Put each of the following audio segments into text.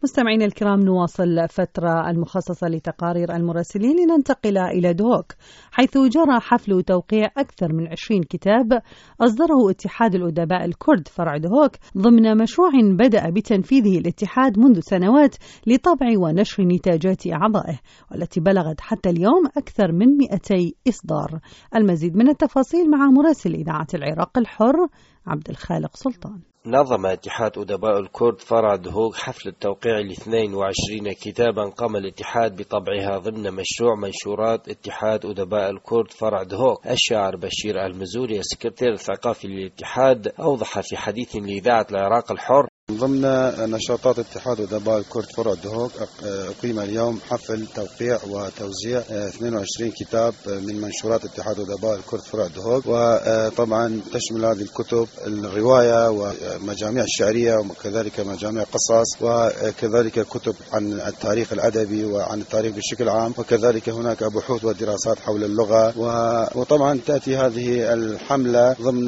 مستمعينا الكرام، نواصل فترة المخصصة لتقارير المراسلين لننتقل إلى دهوك، حيث جرى حفل توقيع أكثر من 20 كتاب أصدره اتحاد الأدباء الكرد فرع دهوك ضمن مشروع بدأ بتنفيذه الاتحاد منذ سنوات لطبع ونشر نتاجات أعضائه، والتي بلغت حتى اليوم أكثر من 200 إصدار. المزيد من التفاصيل مع مراسل إذاعة العراق الحر عبد الخالق سلطان. نظم اتحاد أدباء الكرد فرع دهوك حفل التوقيع ل 22 كتابا قام الاتحاد بطبعها ضمن مشروع منشورات اتحاد أدباء الكرد فرع دهوك. الشاعر بشير المزوري السكرتير الثقافي للاتحاد أوضح في حديث لإذاعة العراق الحر: ضمن نشاطات اتحاد أدباء الكرد فرع دهوك أقيم اليوم حفل توقيع وتوزيع 22 كتاب من منشورات اتحاد أدباء الكرد فرع دهوك، وطبعا تشمل هذه الكتب الرواية ومجاميع الشعرية وكذلك مجاميع قصص، وكذلك كتب عن التاريخ الأدبي وعن التاريخ بشكل عام، وكذلك هناك بحوث ودراسات حول اللغة. وطبعا تأتي هذه الحملة ضمن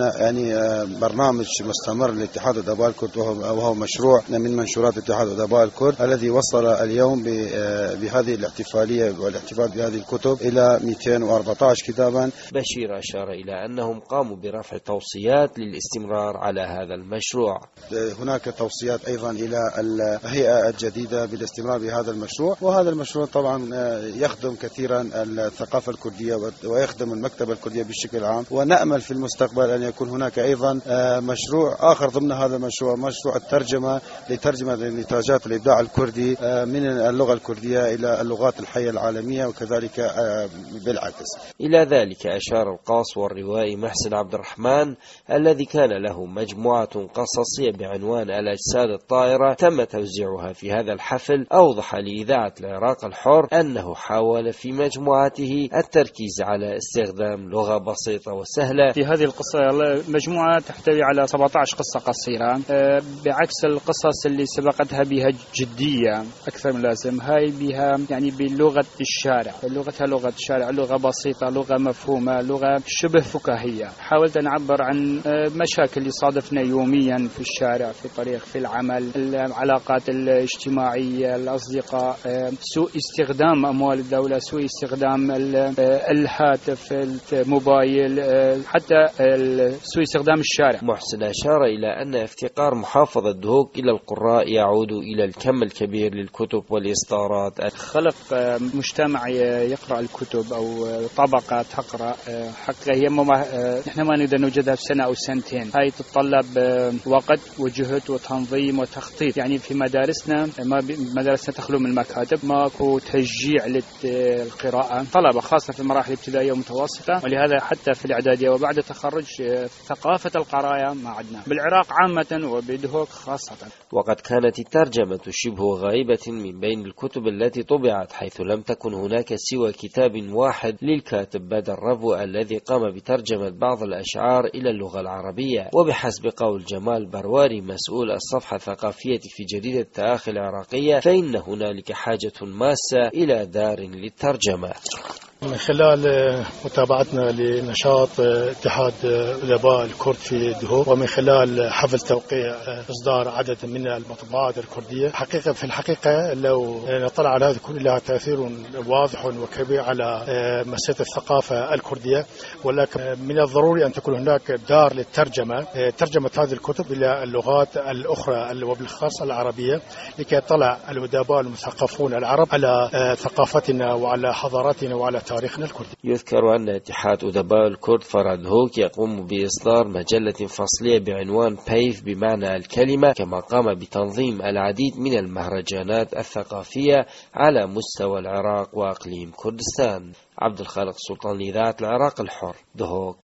برنامج مستمر لاتحاد أدباء الكرد، وهو مشروع من منشورات اتحاد أدباء الكرد الذي وصل اليوم بهذه الاحتفالية والاحتفال بهذه الكتب إلى 214 كتابا. بشير أشار إلى أنهم قاموا برفع توصيات للاستمرار على هذا المشروع. هناك توصيات أيضا إلى الهيئة الجديدة بالاستمرار بهذا المشروع، وهذا المشروع طبعا يخدم كثيرا الثقافة الكردية ويخدم المكتبة الكردية بشكل عام، ونأمل في المستقبل أن يكون هناك أيضا مشروع آخر ضمن هذا المشروع، مشروع لترجمة نتاجات الإبداع الكردي من اللغة الكردية إلى اللغات الحية العالمية، وكذلك بالعكس. إلى ذلك أشار القاص والروائي محسن عبد الرحمن الذي كان له مجموعة قصصية بعنوان الأجساد الطائرة تم توزيعها في هذا الحفل. أوضح لإذاعة العراق الحر أنه حاول في مجموعته التركيز على استخدام لغة بسيطة وسهلة. في هذه القصة مجموعة تحتوي على 17 قصة قصيرة، بعكس القصص اللي سبقتها بها جدية أكثر من لازم. هاي بها بلغة الشارع، لغتها لغة الشارع، لغة بسيطة، لغة مفهومة، لغة شبه فكاهية. حاولت أن أعبر عن مشاكل اللي صادفنا يوميا في الشارع، في الطريق، في العمل، العلاقات الاجتماعية، الأصدقاء، سوء استخدام أموال الدولة، سوء استخدام الهاتف، الموبايل، حتى سوء استخدام الشارع. محسن أشار إلى أن افتقار محافظة دهوك إلى القراء يعود إلى الكم الكبير للكتب والإصدارات. خلق مجتمع يقرأ الكتب أو طبقة تقرأ حقا هي نحن ما نقدر نوجدها في سنة أو سنتين. هاي تتطلب وقت وجهد وتنظيم وتخطيط. في مدارسنا تخلو من المكاتب، ماكو تشجيع للقراءة طلبة، خاصة في المراحل الابتدائية والمتوسطة، ولهذا حتى في الإعدادية وبعد التخرج ثقافة القراءة ما عندنا بالعراق عامة وبدهوك خاصة. وقد كانت الترجمة شبه غائبة من بين الكتب التي طبعت، حيث لم تكن هناك سوى كتاب واحد للكاتب بدر ربو الذي قام بترجمة بعض الأشعار إلى اللغة العربية. وبحسب قول جمال برواري مسؤول الصفحة الثقافية في جريدة التآخي العراقية، فإن هنالك حاجة ماسة إلى دار للترجمة. من خلال متابعتنا لنشاط اتحاد أدباء الكرد في دهوك، ومن خلال حفل توقيع إصدار عدد من المطبوعات الكردية، في الحقيقة لو نطلع على هذا كله لها تأثير واضح وكبير على مسيرة الثقافة الكردية، ولكن من الضروري أن تكون هناك دار للترجمة، ترجمة هذه الكتب إلى اللغات الأخرى وبالخاصة العربية، لكي يطلع الأدباء المثقفون العرب على ثقافتنا وعلى حضارتنا وعلى تاريخنا الكردي. يذكر أن اتحاد أدباء الكرد فرع دهوك يقوم بإصدار مجلة فصلية بعنوان بيف بمعنى الكلمة، كما قام بتنظيم العديد من المهرجانات الثقافية على مستوى العراق وأقليم كردستان. عبد الخالق سلطان لإذاعة العراق الحر، دهوك.